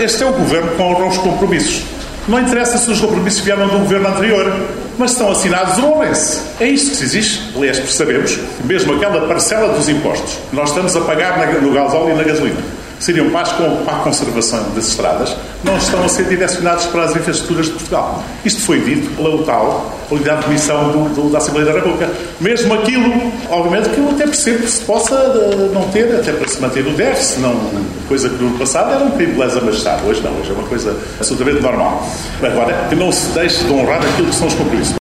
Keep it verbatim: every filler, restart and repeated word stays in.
este é o governo com os compromissos. Não interessa se os compromissos vieram do governo anterior, mas estão assinados, honrem-se. É isto que se exige. Aliás, percebemos que mesmo aquela parcela dos impostos que nós estamos a pagar no gasóleo e na gasolina, seriam para a conservação das estradas, não estão a ser direcionados para as infraestruturas de Portugal. Isto foi dito pela tal unidade de missão do, do, da Assembleia da República. Mesmo aquilo, obviamente, que eu até percebo que se possa uh, não ter, até para se manter o déficit, não, coisa que no ano passado era um privilégio a majestade. Hoje não, hoje é uma coisa absolutamente normal. Agora, que não se deixe de honrar aquilo que são os compromissos.